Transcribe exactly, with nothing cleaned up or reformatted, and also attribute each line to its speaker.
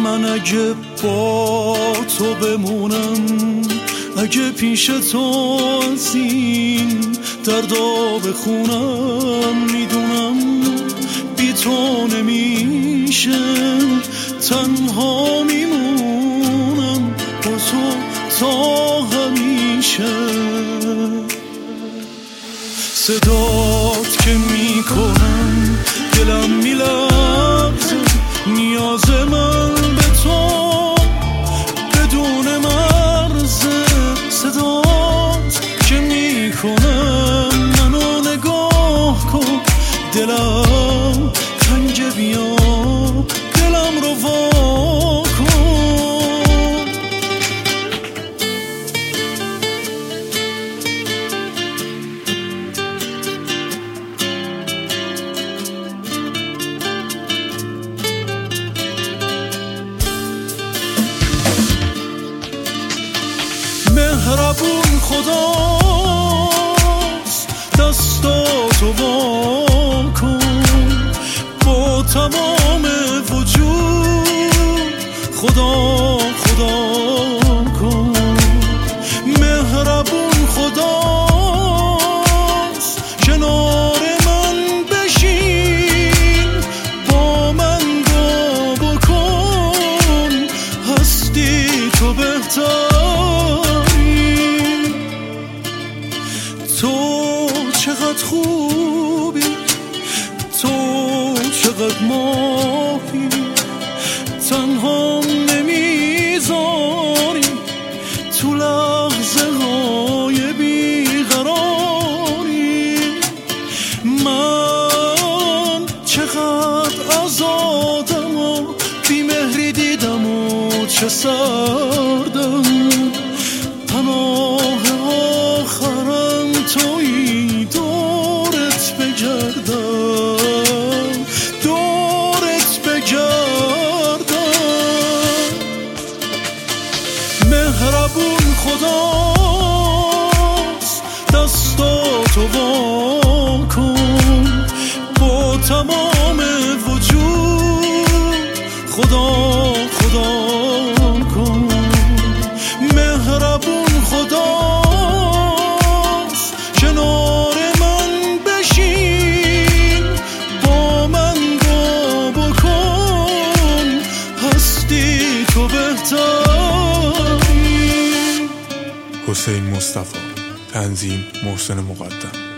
Speaker 1: من اگه با تو بمونم، اگه پیش تو از این دردا بخونم، میدونم بی تو نمیشه، تنها میمونم با تو تا همیشه. صدات که میکنم دلم میلرزه، نیاز من به تو بدون مرزه. صدات که میکنم منو نگاه کن، دلم تنگه، بیا دلم رو وا کن. مهربون خداست، دستاتو وا کن با تمام وجود، خدا خدا کن. مهربون خداست، کنار من بشین، با من دو بکن، هستی تو بهتر. تو چقدر خوبی، تو چقدر ماهی، تنها نمیذاری تو لحظه های بیقراری. من چقدر آزادم و بیمهری دیدم و چه سردم، پناه آخرم تویی، دورت بگردم، دورت بگردم. مهربون خداست، دستاتو وا کن با تمام وجود، خدا خدا کن. مهربون خداست، کنار من بشین، با من دو بکن، هستی تو بهتری.
Speaker 2: حسین مصطفی، تنظیم محسن مقدم.